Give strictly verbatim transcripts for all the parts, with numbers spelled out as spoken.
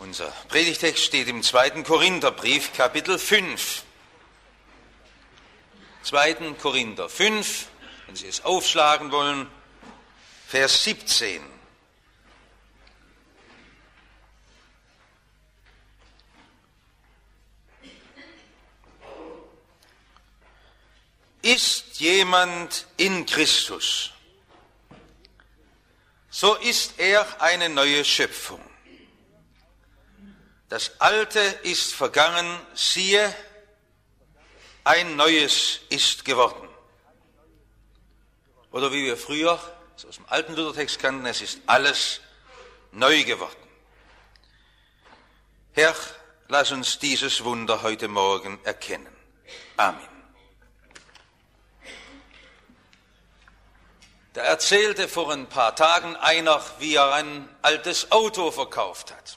Unser Predigtext steht im zweiten Korintherbrief, Kapitel fünf. zweiten Korinther fünf, wenn Sie es aufschlagen wollen, Vers siebzehn. Ist jemand in Christus, so ist er eine neue Schöpfung. Das Alte ist vergangen, siehe, ein Neues ist geworden. Oder wie wir früher aus dem alten Luthertext kannten, es ist alles neu geworden. Herr, lass uns dieses Wunder heute Morgen erkennen. Amen. Da erzählte vor ein paar Tagen einer, wie er ein altes Auto verkauft hat.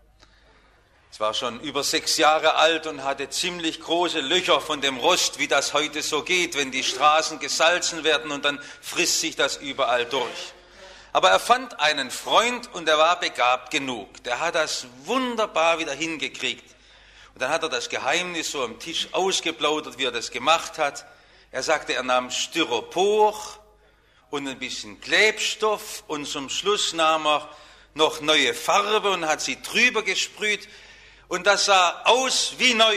Es war schon über sechs Jahre alt und hatte ziemlich große Löcher von dem Rost, wie das heute so geht, wenn die Straßen gesalzen werden und dann frisst sich das überall durch. Aber er fand einen Freund und er war begabt genug. Der hat das wunderbar wieder hingekriegt. Und dann hat er das Geheimnis so am Tisch ausgeplaudert, wie er das gemacht hat. Er sagte, er nahm Styropor und ein bisschen Klebstoff und zum Schluss nahm er noch neue Farbe und hat sie drüber gesprüht. Und das sah aus wie neu.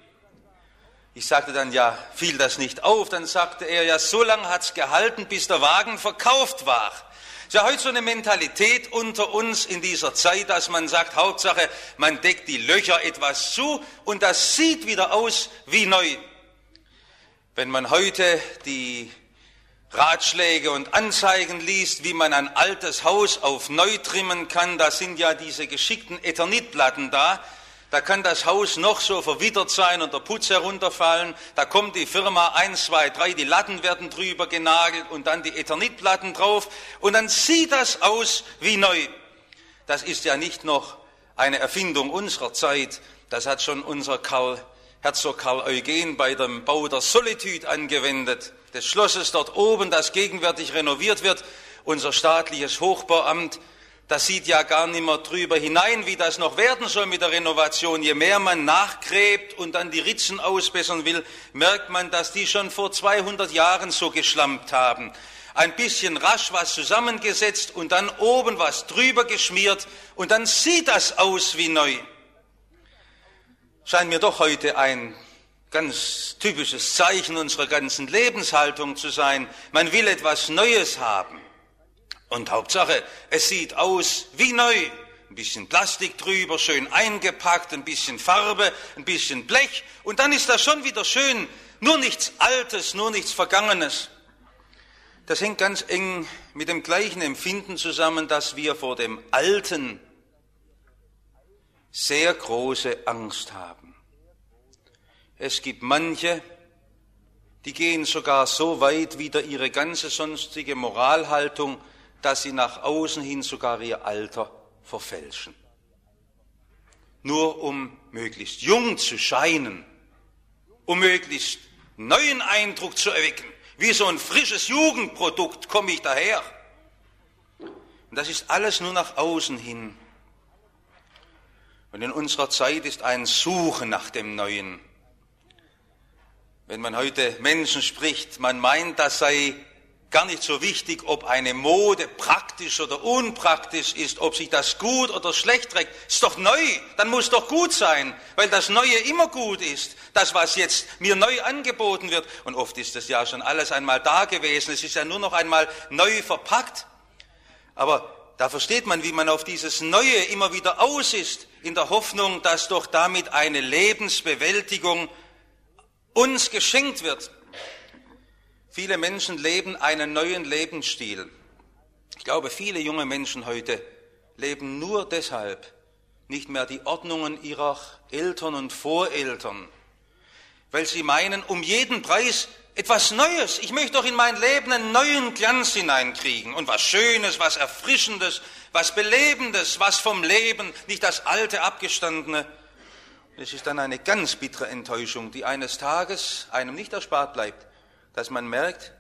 Ich sagte dann, ja, fiel das nicht auf? Dann sagte er, ja, so lange hat es gehalten, bis der Wagen verkauft war. Es ist ja heute so eine Mentalität unter uns in dieser Zeit, dass man sagt, Hauptsache, man deckt die Löcher etwas zu und das sieht wieder aus wie neu. Wenn man heute die Ratschläge und Anzeigen liest, wie man ein altes Haus auf neu trimmen kann, da sind ja diese geschickten Eternitplatten da. Da kann das Haus noch so verwittert sein und der Putz herunterfallen. Da kommt die Firma eins, zwei, drei, die Latten werden drüber genagelt und dann die Eternitplatten drauf. Und dann sieht das aus wie neu. Das ist ja nicht noch eine Erfindung unserer Zeit. Das hat schon unser Karl, Herzog Karl Eugen bei dem Bau der Solitude angewendet. Des Schlosses dort oben, das gegenwärtig renoviert wird. Unser staatliches Hochbauamt, das sieht ja gar nicht mehr drüber hinein, wie das noch werden soll mit der Renovation. Je mehr man nachgräbt und dann die Ritzen ausbessern will, merkt man, dass die schon vor zweihundert Jahren so geschlampt haben. Ein bisschen rasch was zusammengesetzt und dann oben was drüber geschmiert und dann sieht das aus wie neu. Scheint mir doch heute ein ganz typisches Zeichen unserer ganzen Lebenshaltung zu sein. Man will etwas Neues haben. Und Hauptsache, es sieht aus wie neu. Ein bisschen Plastik drüber, schön eingepackt, ein bisschen Farbe, ein bisschen Blech. Und dann ist das schon wieder schön. Nur nichts Altes, nur nichts Vergangenes. Das hängt ganz eng mit dem gleichen Empfinden zusammen, dass wir vor dem Alten sehr große Angst haben. Es gibt manche, die gehen sogar so weit wider ihre ganze sonstige Moralhaltung, dass sie nach außen hin sogar ihr Alter verfälschen. Nur um möglichst jung zu scheinen, um möglichst neuen Eindruck zu erwecken. Wie so ein frisches Jugendprodukt komme ich daher. Und das ist alles nur nach außen hin. Und in unserer Zeit ist ein Suchen nach dem Neuen. Wenn man heute Menschen spricht, man meint, das sei gar nicht so wichtig, ob eine Mode praktisch oder unpraktisch ist, ob sich das gut oder schlecht trägt. Ist doch neu, dann muss doch gut sein, weil das Neue immer gut ist. Das, was jetzt mir neu angeboten wird, und oft ist das ja schon alles einmal da gewesen, es ist ja nur noch einmal neu verpackt. Aber da versteht man, wie man auf dieses Neue immer wieder aus ist, in der Hoffnung, dass doch damit eine Lebensbewältigung uns geschenkt wird. Viele Menschen leben einen neuen Lebensstil. Ich glaube, viele junge Menschen heute leben nur deshalb nicht mehr die Ordnungen ihrer Eltern und Voreltern, weil sie meinen, um jeden Preis etwas Neues. Ich möchte doch in mein Leben einen neuen Glanz hineinkriegen und was Schönes, was Erfrischendes, was Belebendes, was vom Leben, nicht das alte, abgestandene. Es ist dann eine ganz bittere Enttäuschung, die eines Tages einem nicht erspart bleibt, dass man merkt,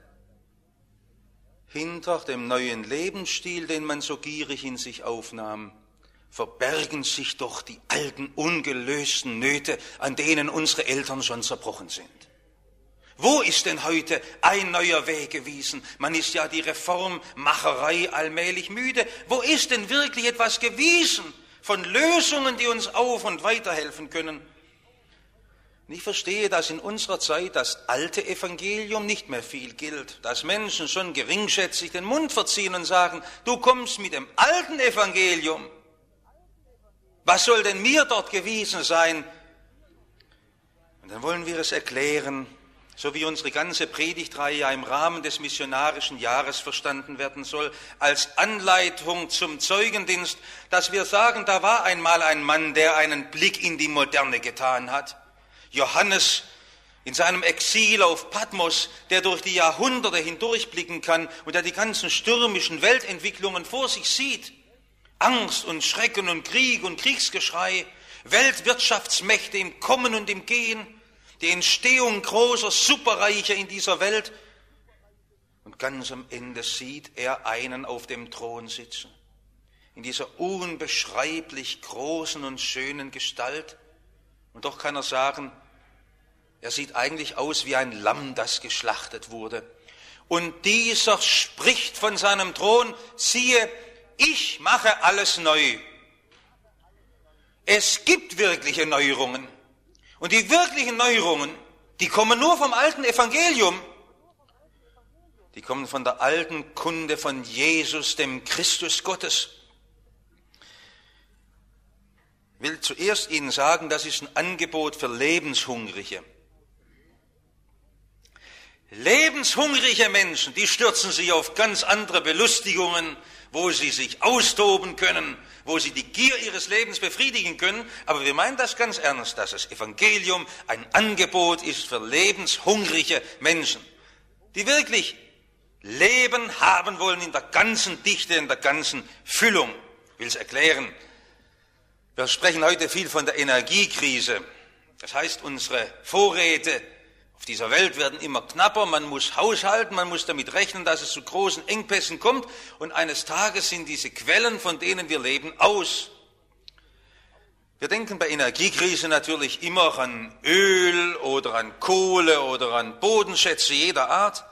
hinter dem neuen Lebensstil, den man so gierig in sich aufnahm, verbergen sich doch die alten, ungelösten Nöte, an denen unsere Eltern schon zerbrochen sind. Wo ist denn heute ein neuer Weg gewiesen? Man ist ja die Reformmacherei allmählich müde. Wo ist denn wirklich etwas gewiesen von Lösungen, die uns auf- und weiterhelfen können? Und ich verstehe, dass in unserer Zeit das alte Evangelium nicht mehr viel gilt, dass Menschen schon geringschätzig den Mund verziehen und sagen, du kommst mit dem alten Evangelium. Was soll denn mir dort gewiesen sein? Und dann wollen wir es erklären, so wie unsere ganze Predigtreihe ja im Rahmen des missionarischen Jahres verstanden werden soll, als Anleitung zum Zeugendienst, dass wir sagen, da war einmal ein Mann, der einen Blick in die Moderne getan hat. Johannes in seinem Exil auf Patmos, der durch die Jahrhunderte hindurchblicken kann und der die ganzen stürmischen Weltentwicklungen vor sich sieht. Angst und Schrecken und Krieg und Kriegsgeschrei, Weltwirtschaftsmächte im Kommen und im Gehen, die Entstehung großer Superreiche in dieser Welt. Und ganz am Ende sieht er einen auf dem Thron sitzen, in dieser unbeschreiblich großen und schönen Gestalt. Und doch kann er sagen, er sieht eigentlich aus wie ein Lamm, das geschlachtet wurde. Und dieser spricht von seinem Thron, siehe, ich mache alles neu. Es gibt wirkliche Neuerungen. Und die wirklichen Neuerungen, die kommen nur vom alten Evangelium. Die kommen von der alten Kunde von Jesus, dem Christus Gottes. Ich will zuerst Ihnen sagen, das ist ein Angebot für Lebenshungrige. Lebenshungrige Menschen, die stürzen sich auf ganz andere Belustigungen, wo sie sich austoben können, wo sie die Gier ihres Lebens befriedigen können. Aber wir meinen das ganz ernst, dass das Evangelium ein Angebot ist für lebenshungrige Menschen, die wirklich Leben haben wollen in der ganzen Dichte, in der ganzen Füllung. Ich will es erklären. Wir sprechen heute viel von der Energiekrise. Das heißt, unsere Vorräte auf dieser Welt werden immer knapper, man muss haushalten, man muss damit rechnen, dass es zu großen Engpässen kommt und eines Tages sind diese Quellen, von denen wir leben, aus. Wir denken bei Energiekrise natürlich immer an Öl oder an Kohle oder an Bodenschätze jeder Art.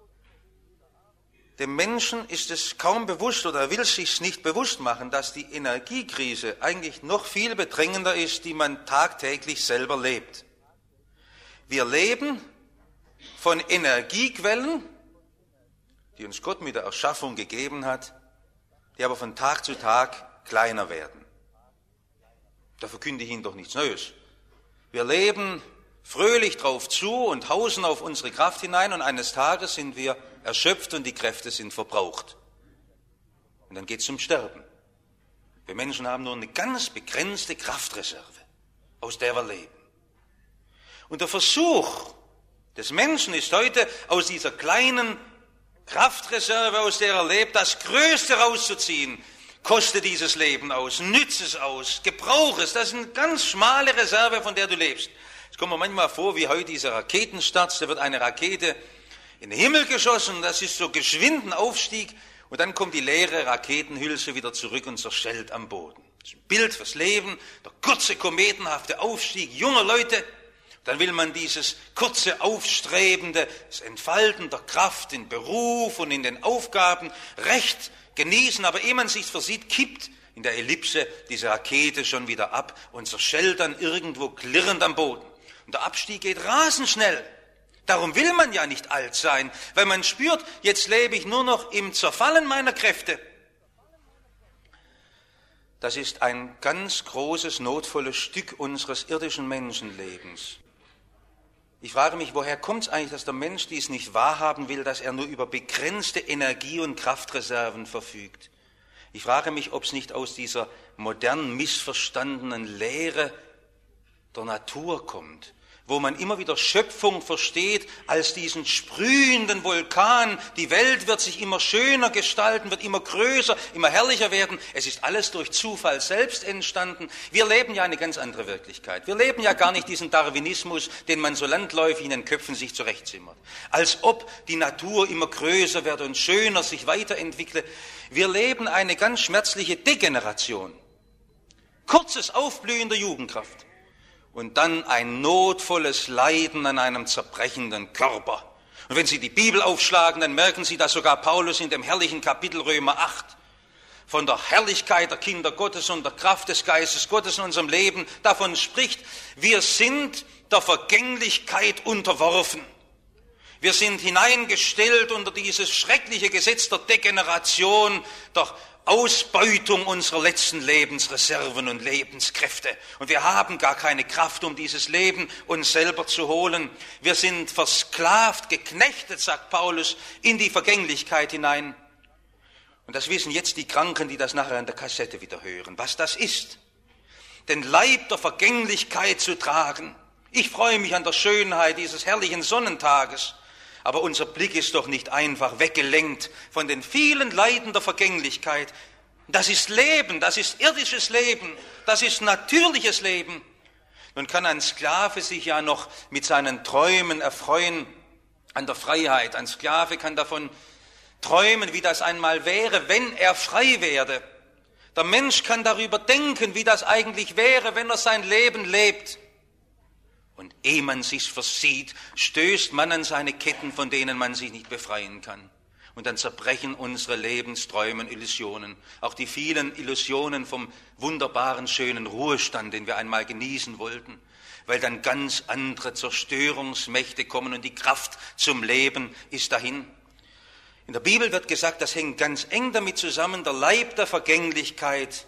Dem Menschen ist es kaum bewusst oder er will es sich nicht bewusst machen, dass die Energiekrise eigentlich noch viel bedrängender ist, die man tagtäglich selber lebt. Wir leben von Energiequellen, die uns Gott mit der Erschaffung gegeben hat, die aber von Tag zu Tag kleiner werden. Da verkünde ich Ihnen doch nichts Neues. Wir leben fröhlich drauf zu und hausen auf unsere Kraft hinein und eines Tages sind wir erschöpft und die Kräfte sind verbraucht. Und dann geht es zum Sterben. Wir Menschen haben nur eine ganz begrenzte Kraftreserve, aus der wir leben. Und der Versuch des Menschen ist heute, aus dieser kleinen Kraftreserve, aus der er lebt, das Größte rauszuziehen. Koste dieses Leben aus, nütze es aus, gebrauche es. Das ist eine ganz schmale Reserve, von der du lebst. Es kommt mir manchmal vor, wie heute dieser Raketenstarts, da wird eine Rakete in den Himmel geschossen, das ist so geschwinden Aufstieg und dann kommt die leere Raketenhülse wieder zurück und zerschellt am Boden. Das ist ein Bild fürs Leben, der kurze, kometenhafte Aufstieg junger Leute. Dann will man dieses kurze, aufstrebende, das Entfalten der Kraft in Beruf und in den Aufgaben recht genießen, aber ehe man sich versieht, kippt in der Ellipse diese Rakete schon wieder ab und zerschellt dann irgendwo klirrend am Boden. Und der Abstieg geht rasend schnell. Darum will man ja nicht alt sein, weil man spürt, jetzt lebe ich nur noch im Zerfallen meiner Kräfte. Das ist ein ganz großes, notvolles Stück unseres irdischen Menschenlebens. Ich frage mich, woher kommt es eigentlich, dass der Mensch dies nicht wahrhaben will, dass er nur über begrenzte Energie- und Kraftreserven verfügt? Ich frage mich, ob es nicht aus dieser modernen, missverstandenen Lehre der Natur kommt, wo man immer wieder Schöpfung versteht als diesen sprühenden Vulkan. Die Welt wird sich immer schöner gestalten, wird immer größer, immer herrlicher werden. Es ist alles durch Zufall selbst entstanden. Wir leben ja eine ganz andere Wirklichkeit. Wir leben ja gar nicht diesen Darwinismus, den man so landläufig in den Köpfen sich zurechtzimmert. Als ob die Natur immer größer wird und schöner sich weiterentwickle. Wir leben eine ganz schmerzliche Degeneration. kurzes Aufblühen der Jugendkraft und dann ein notvolles Leiden an einem zerbrechenden Körper. Und wenn Sie die Bibel aufschlagen, dann merken Sie, dass sogar Paulus in dem herrlichen Kapitel Römer acht von der Herrlichkeit der Kinder Gottes und der Kraft des Geistes Gottes in unserem Leben davon spricht, wir sind der Vergänglichkeit unterworfen. Wir sind hineingestellt unter dieses schreckliche Gesetz der Degeneration, der Ausbeutung unserer letzten Lebensreserven und Lebenskräfte. Und wir haben gar keine Kraft, um dieses Leben uns selber zu holen. Wir sind versklavt, geknechtet, sagt Paulus, in die Vergänglichkeit hinein. Und das wissen jetzt die Kranken, die das nachher an der Kassette wieder hören, was das ist. Den Leib der Vergänglichkeit zu tragen. Ich freue mich an der Schönheit dieses herrlichen Sonnentages. Aber unser Blick ist doch nicht einfach weggelenkt von den vielen Leiden der Vergänglichkeit. Das ist Leben, das ist irdisches Leben, das ist natürliches Leben. Nun kann ein Sklave sich ja noch mit seinen Träumen erfreuen an der Freiheit. Ein Sklave kann davon träumen, wie das einmal wäre, wenn er frei werde. Der Mensch kann darüber denken, wie das eigentlich wäre, wenn er sein Leben lebt. Und ehe man sich's versieht, stößt man an seine Ketten, von denen man sich nicht befreien kann. Und dann zerbrechen unsere Lebensträume und Illusionen. Auch die vielen Illusionen vom wunderbaren, schönen Ruhestand, den wir einmal genießen wollten. Weil dann ganz andere Zerstörungsmächte kommen und die Kraft zum Leben ist dahin. In der Bibel wird gesagt, das hängt ganz eng damit zusammen, der Leib der Vergänglichkeit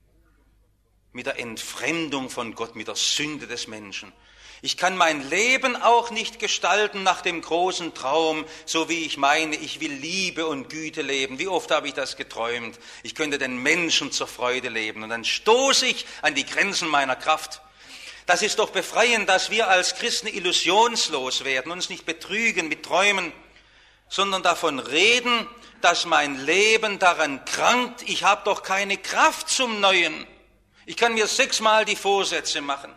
mit der Entfremdung von Gott, mit der Sünde des Menschen. Ich kann mein Leben auch nicht gestalten nach dem großen Traum, so wie ich meine, ich will Liebe und Güte leben. Wie oft habe ich das geträumt? Ich könnte den Menschen zur Freude leben. Und dann stoße ich an die Grenzen meiner Kraft. Das ist doch befreiend, dass wir als Christen illusionslos werden, uns nicht betrügen mit Träumen, sondern davon reden, dass mein Leben daran krankt. Ich habe doch keine Kraft zum Neuen. Ich kann mir sechsmal die Vorsätze machen.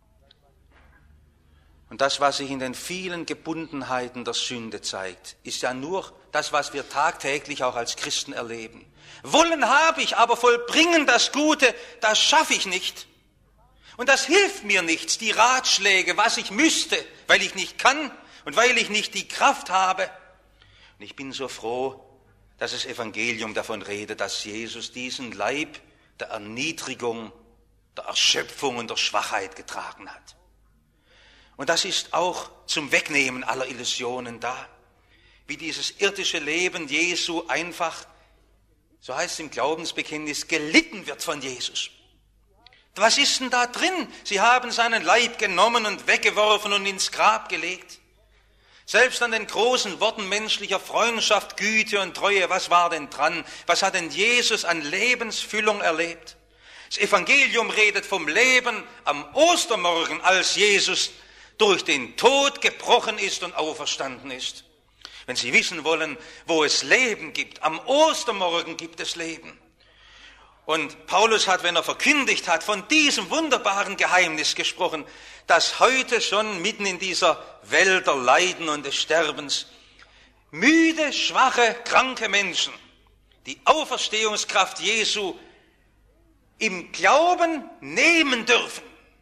Und das, was sich in den vielen Gebundenheiten der Sünde zeigt, ist ja nur das, was wir tagtäglich auch als Christen erleben. Wollen habe ich, aber vollbringen das Gute, das schaffe ich nicht. Und das hilft mir nichts, die Ratschläge, was ich müsste, weil ich nicht kann und weil ich nicht die Kraft habe. Und ich bin so froh, dass das Evangelium davon redet, dass Jesus diesen Leib der Erniedrigung, der Erschöpfung und der Schwachheit getragen hat. Und das ist auch zum Wegnehmen aller Illusionen da, wie dieses irdische Leben Jesu einfach, so heißt es im Glaubensbekenntnis, gelitten wird von Jesus. Was ist denn da drin? Sie haben seinen Leib genommen und weggeworfen und ins Grab gelegt. Selbst an den großen Worten menschlicher Freundschaft, Güte und Treue, was war denn dran? Was hat denn Jesus an Lebensfüllung erlebt? Das Evangelium redet vom Leben am Ostermorgen, als Jesus durch den Tod gebrochen ist und auferstanden ist. Wenn Sie wissen wollen, wo es Leben gibt, am Ostermorgen gibt es Leben. Und Paulus hat, wenn er verkündigt hat, von diesem wunderbaren Geheimnis gesprochen, dass heute schon mitten in dieser Welt der Leiden und des Sterbens müde, schwache, kranke Menschen die Auferstehungskraft Jesu im Glauben nehmen dürfen.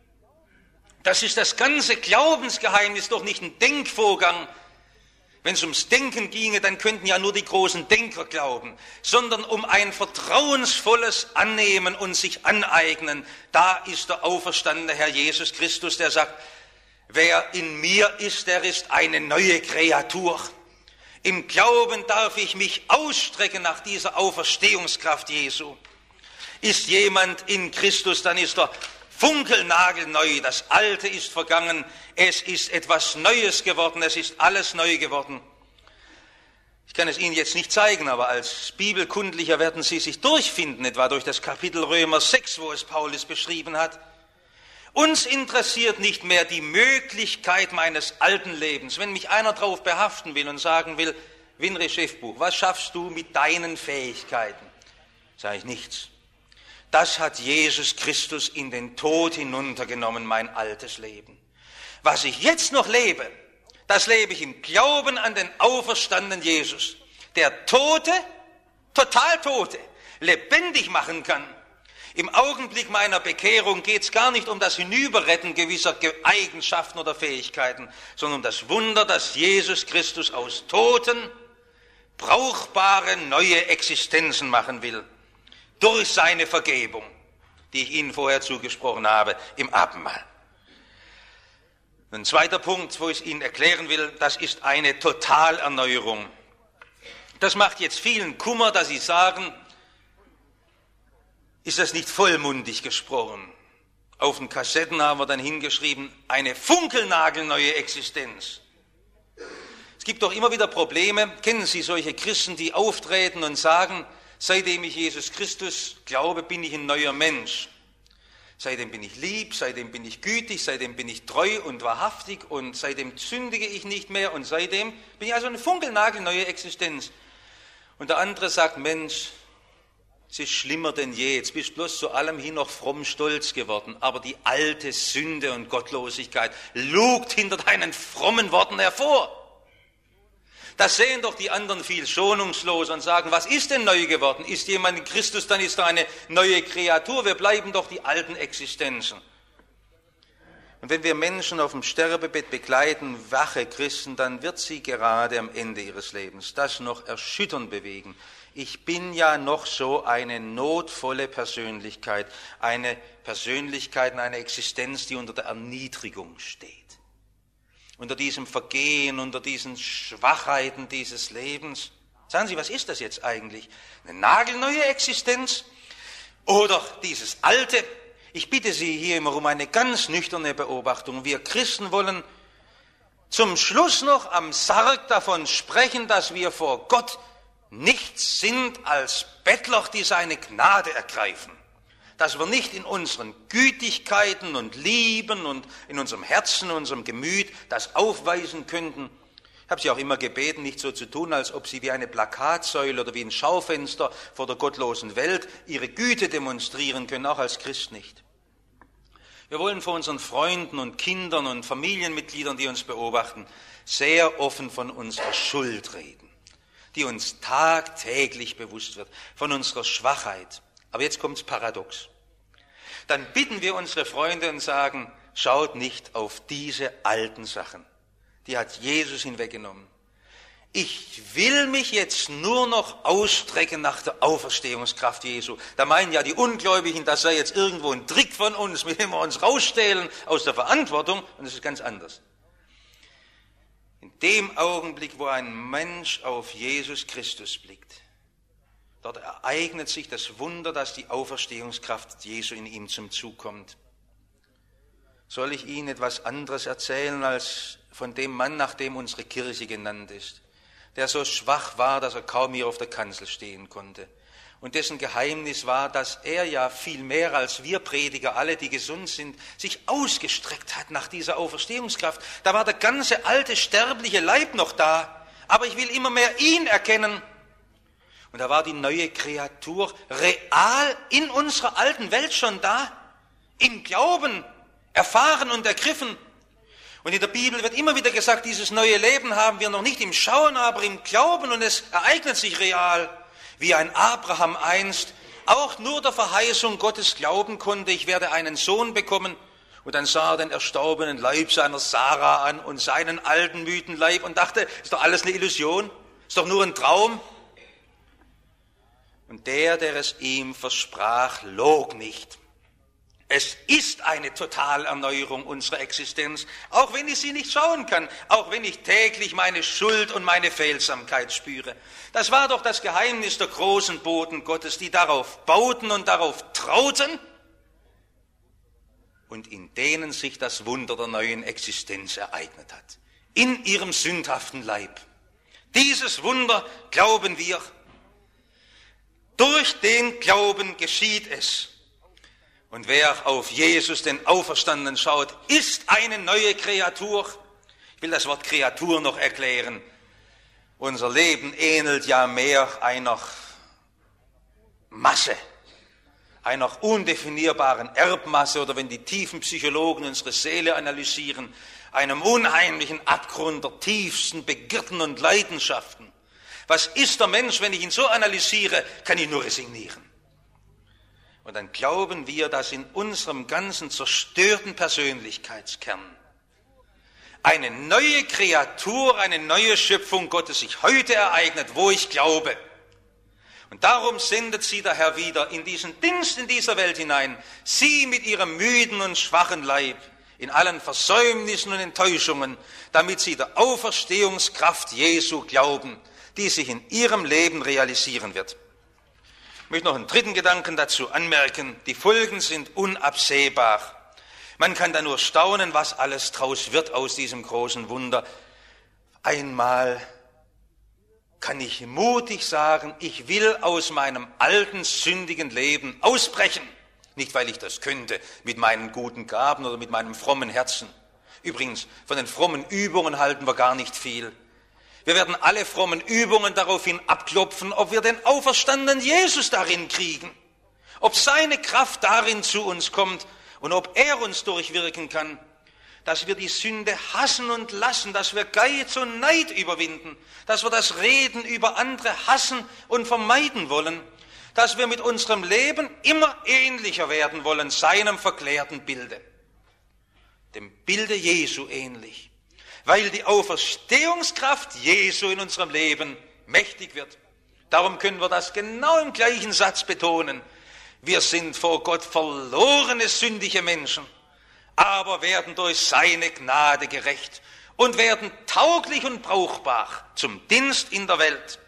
Das ist das ganze Glaubensgeheimnis, doch nicht ein Denkvorgang. Wenn es ums Denken ginge, dann könnten ja nur die großen Denker glauben, sondern um ein vertrauensvolles Annehmen und sich aneignen. Da ist der auferstandene Herr Jesus Christus, der sagt, wer in mir ist, der ist eine neue Kreatur. Im Glauben darf ich mich ausstrecken nach dieser Auferstehungskraft Jesu. Ist jemand in Christus, dann ist er funkelnagelneu, das Alte ist vergangen, es ist etwas Neues geworden, es ist alles neu geworden. Ich kann es Ihnen jetzt nicht zeigen, aber als Bibelkundlicher werden Sie sich durchfinden, etwa durch das Kapitel Römer sechs, wo es Paulus beschrieben hat. Uns interessiert nicht mehr die Möglichkeit meines alten Lebens. Wenn mich einer darauf behaften will und sagen will, Winre Schiffbuch, was schaffst du mit deinen Fähigkeiten? Sage ich nichts. Das hat Jesus Christus in den Tod hinuntergenommen, mein altes Leben. Was ich jetzt noch lebe, das lebe ich im Glauben an den auferstandenen Jesus, der Tote, total Tote, lebendig machen kann. Im Augenblick meiner Bekehrung geht es gar nicht um das Hinüberretten gewisser Eigenschaften oder Fähigkeiten, sondern um das Wunder, dass Jesus Christus aus Toten brauchbare neue Existenzen machen will, durch seine Vergebung, die ich Ihnen vorher zugesprochen habe, im Abendmahl. Ein zweiter Punkt, wo ich Ihnen erklären will, das ist eine Totalerneuerung. Das macht jetzt vielen Kummer, dass sie sagen, ist das nicht vollmundig gesprochen? Auf den Kassetten haben wir dann hingeschrieben, eine funkelnagelneue Existenz. Es gibt doch immer wieder Probleme. Kennen Sie solche Christen, die auftreten und sagen, seitdem ich Jesus Christus glaube, bin ich ein neuer Mensch. Seitdem bin ich lieb, seitdem bin ich gütig, seitdem bin ich treu und wahrhaftig und seitdem sündige ich nicht mehr und seitdem bin ich also eine funkelnagelneue Existenz. Und der andere sagt, Mensch, es ist schlimmer denn je, jetzt bist du bloß zu allem hin noch fromm stolz geworden, aber die alte Sünde und Gottlosigkeit lugt hinter deinen frommen Worten hervor. Das sehen doch die anderen viel schonungslos und sagen, was ist denn neu geworden? Ist jemand in Christus, dann ist er eine neue Kreatur, wir bleiben doch die alten Existenzen. Und wenn wir Menschen auf dem Sterbebett begleiten, wache Christen, dann wird sie gerade am Ende ihres Lebens das noch erschütternd bewegen. Ich bin ja noch so eine notvolle Persönlichkeit, eine Persönlichkeit, eine Existenz, die unter der Erniedrigung steht. Unter diesem Vergehen, unter diesen Schwachheiten dieses Lebens. Sagen Sie, was ist das jetzt eigentlich? Eine nagelneue Existenz? Oder dieses alte? Ich bitte Sie hier immer um eine ganz nüchterne Beobachtung. Wir Christen wollen zum Schluss noch am Sarg davon sprechen, dass wir vor Gott nichts sind als Bettler, die seine Gnade ergreifen. Dass wir nicht in unseren Gütigkeiten und Lieben und in unserem Herzen, in unserem Gemüt das aufweisen könnten. Ich habe Sie auch immer gebeten, nicht so zu tun, als ob Sie wie eine Plakatsäule oder wie ein Schaufenster vor der gottlosen Welt Ihre Güte demonstrieren können, auch als Christ nicht. Wir wollen vor unseren Freunden und Kindern und Familienmitgliedern, die uns beobachten, sehr offen von unserer Schuld reden, die uns tagtäglich bewusst wird, von unserer Schwachheit. Aber jetzt kommt's paradox. Dann bitten wir unsere Freunde und sagen, schaut nicht auf diese alten Sachen. Die hat Jesus hinweggenommen. Ich will mich jetzt nur noch ausstrecken nach der Auferstehungskraft Jesu. Da meinen ja die Ungläubigen, das sei jetzt irgendwo ein Trick von uns, mit dem wir uns rausstehlen aus der Verantwortung. Und das ist ganz anders. In dem Augenblick, wo ein Mensch auf Jesus Christus blickt, dort ereignet sich das Wunder, dass die Auferstehungskraft Jesu in ihm zum Zug kommt. Soll ich Ihnen etwas anderes erzählen als von dem Mann, nach dem unsere Kirche genannt ist, der so schwach war, dass er kaum hier auf der Kanzel stehen konnte und dessen Geheimnis war, dass er ja viel mehr als wir Prediger, alle, die gesund sind, sich ausgestreckt hat nach dieser Auferstehungskraft. Da war der ganze alte sterbliche Leib noch da, aber ich will immer mehr ihn erkennen. Und da war die neue Kreatur real in unserer alten Welt schon da, im Glauben erfahren und ergriffen. Und in der Bibel wird immer wieder gesagt, dieses neue Leben haben wir noch nicht im Schauen, aber im Glauben, und es ereignet sich real, wie ein Abraham einst auch nur der Verheißung Gottes glauben konnte, ich werde einen Sohn bekommen. Und dann sah er den erstorbenen Leib seiner Sarah an und seinen alten müden Leib und dachte, ist doch alles eine Illusion, ist doch nur ein Traum. Und der, der es ihm versprach, log nicht. Es ist eine Totalerneuerung unserer Existenz, auch wenn ich sie nicht schauen kann, auch wenn ich täglich meine Schuld und meine Fehlsamkeit spüre. Das war doch das Geheimnis der großen Boten Gottes, die darauf bauten und darauf trauten und in denen sich das Wunder der neuen Existenz ereignet hat. In ihrem sündhaften Leib. Dieses Wunder glauben wir. Durch den Glauben geschieht es. Und wer auf Jesus, den Auferstandenen, schaut, ist eine neue Kreatur. Ich will das Wort Kreatur noch erklären. Unser Leben ähnelt ja mehr einer Masse, einer undefinierbaren Erbmasse oder wenn die tiefen Psychologen unsere Seele analysieren, einem unheimlichen Abgrund der tiefsten Begierden und Leidenschaften. Was ist der Mensch, wenn ich ihn so analysiere, kann ich nur resignieren. Und dann glauben wir, dass in unserem ganzen zerstörten Persönlichkeitskern eine neue Kreatur, eine neue Schöpfung Gottes sich heute ereignet, wo ich glaube. Und darum sendet sie der Herr wieder in diesen Dienst in dieser Welt hinein, sie mit ihrem müden und schwachen Leib, in allen Versäumnissen und Enttäuschungen, damit sie der Auferstehungskraft Jesu glauben, die sich in ihrem Leben realisieren wird. Ich möchte noch einen dritten Gedanken dazu anmerken. Die Folgen sind unabsehbar. Man kann da nur staunen, was alles draus wird aus diesem großen Wunder. Einmal kann ich mutig sagen, ich will aus meinem alten, sündigen Leben ausbrechen. Nicht, weil ich das könnte, mit meinen guten Gaben oder mit meinem frommen Herzen. Übrigens, von den frommen Übungen halten wir gar nicht viel. Wir werden alle frommen Übungen daraufhin abklopfen, ob wir den auferstandenen Jesus darin kriegen, ob seine Kraft darin zu uns kommt und ob er uns durchwirken kann, dass wir die Sünde hassen und lassen, dass wir Geiz und Neid überwinden, dass wir das Reden über andere hassen und vermeiden wollen, dass wir mit unserem Leben immer ähnlicher werden wollen, seinem verklärten Bilde, dem Bilde Jesu ähnlich, weil die Auferstehungskraft Jesu in unserem Leben mächtig wird. Darum können wir das genau im gleichen Satz betonen. Wir sind vor Gott verlorene, sündige Menschen, aber werden durch seine Gnade gerecht und werden tauglich und brauchbar zum Dienst in der Welt.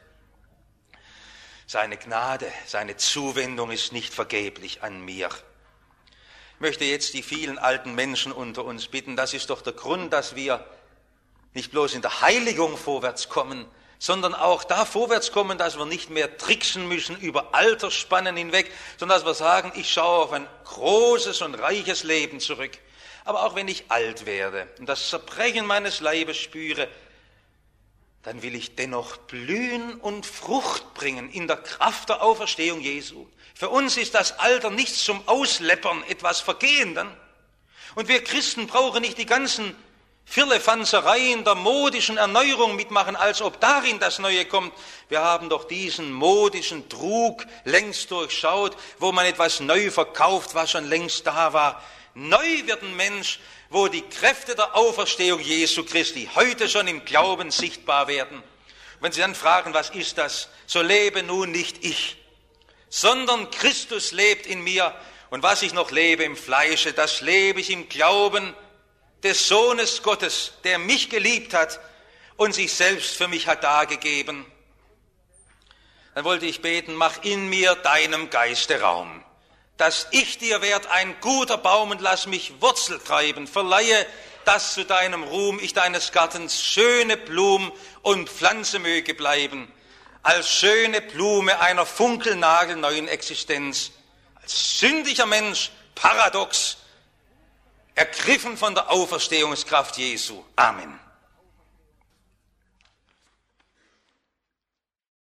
Seine Gnade, seine Zuwendung ist nicht vergeblich an mir. Ich möchte jetzt die vielen alten Menschen unter uns bitten, das ist doch der Grund, dass wir nicht bloß in der Heiligung vorwärts kommen, sondern auch da vorwärts kommen, dass wir nicht mehr tricksen müssen über Altersspannen hinweg, sondern dass wir sagen, ich schaue auf ein großes und reiches Leben zurück. Aber auch wenn ich alt werde und das Zerbrechen meines Leibes spüre, dann will ich dennoch blühen und Frucht bringen in der Kraft der Auferstehung Jesu. Für uns ist das Alter nichts zum Ausleppern, etwas Vergehenden. Und wir Christen brauchen nicht die ganzen Firlefanzereien der modischen Erneuerung mitmachen, als ob darin das Neue kommt. Wir haben doch diesen modischen Trug längst durchschaut, wo man etwas neu verkauft, was schon längst da war. Neu wird ein Mensch, wo die Kräfte der Auferstehung Jesu Christi heute schon im Glauben sichtbar werden. Und wenn Sie dann fragen, was ist das? So lebe nun nicht ich, sondern Christus lebt in mir. Und was ich noch lebe im Fleische, das lebe ich im Glauben des Sohnes Gottes, der mich geliebt hat und sich selbst für mich hat dargegeben. Dann wollte ich beten, mach in mir deinem Geiste Raum, dass ich dir werd ein guter Baum und lass mich Wurzel treiben, verleihe, dass zu deinem Ruhm ich deines Gartens schöne Blum und Pflanze möge bleiben, als schöne Blume einer funkelnagelneuen Existenz, als sündiger Mensch, paradox, ergriffen von der Auferstehungskraft Jesu. Amen.